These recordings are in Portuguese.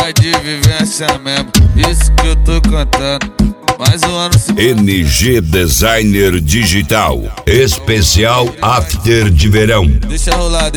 é de vivência mesmo, isso que eu tô cantando. Mais um ano se... NG Designer Digital, especial After de verão. Deixa rolar,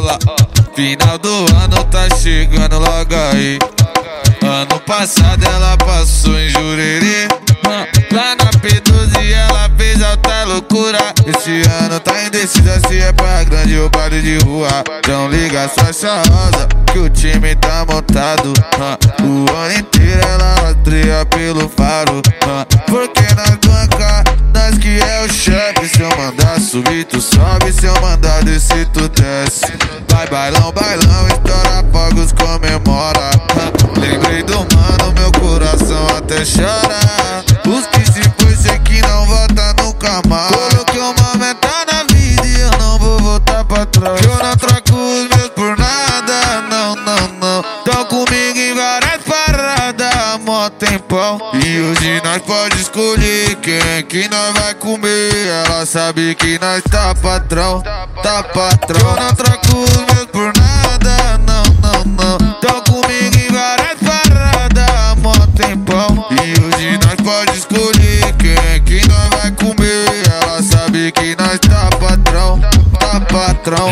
final do ano tá chegando logo aí. Ano passado ela passou em Jurerê, lá na P12 ela fez alta loucura. Esse ano tá indecisa se é pra grande ou baile de rua. Então liga sua charrosa que o time tá montado. O ano inteiro ela rastreia pelo faro, porque nós banca, nós que é o chefe. Se eu mandar subir tu sobe, se eu mandar descer tu desce. Vai bailão, bailão, estoura fogos, comemora. Lembrei do mano, meu coração até chora. Os que se foi, sei que não volta nunca mais. Coloquei uma meta na vida e eu não vou voltar pra trás. Eu não troco os meus por nada, não, não, não. Tão comigo em várias paradas, mó tempão. E hoje nós pode escolher quem que nós vai comer. Ela sabe que nós tá patrão, tá patrão. Eu não troco os meus por nada, não, não, não. Tão comigo em várias paradas, mó tempão. E hoje nós pode escolher quem que nós vai comer. Ela sabe que nós tá patrão, tá patrão.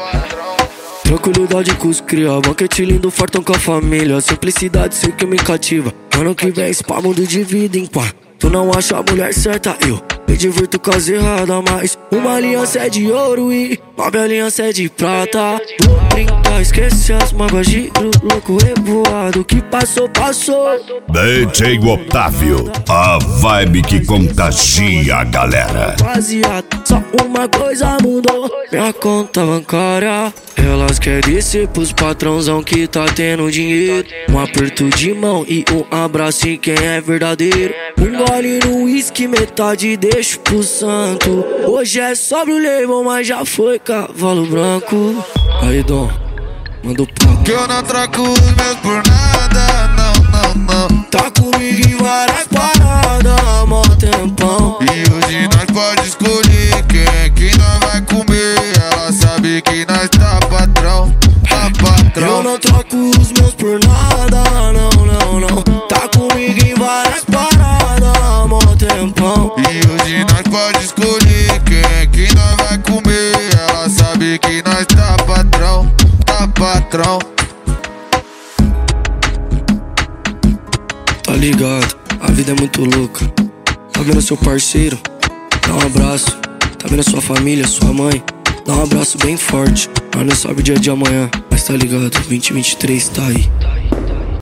Tranquilidade com os cria, banquete lindo, fartão com a família. Simplicidade sei que me cativa. Ano que vem esse pá mundo de vida em pá. Tu não acha a mulher certa, eu me divirto com as erradas, mas uma aliança é de ouro e 9 alianças é de prata. Vou brincar, esquece as mágoas, giro louco revoado. Que passou, passou. DJ Otávio, a vibe que contagia a galera. Rapaziada, só uma coisa mudou, minha conta bancária. Elas querem descer pros patrãozão que tá tendo dinheiro. Um aperto de mão e um abraço em quem é verdadeiro. Um gole no uísque, metade deixo pro santo. Hoje é sobre o label, mas já foi cavalo branco. Aí, Dom, manda o papo. Que eu não troco os meus por nada, não, não, não. Tá comigo em várias paradas, mó tempão. E hoje nós pode escolher quem que nós vai comer. Ela sabe que nós tá patrão, tá patrão. Eu não troco os meus por nada, não, não, não. Tá comigo em várias paradas, mó tempão. E hoje nós pode escolher quem que nós vai comer. Ela sabe que nós tá patrão, tá patrão. Tá ligado, a vida é muito louca. Tá vendo seu parceiro? Dá um abraço. Tá vendo sua família, sua mãe? Dá um abraço bem forte. Mas não sabe o dia de amanhã. Mas tá ligado, 2023 tá aí.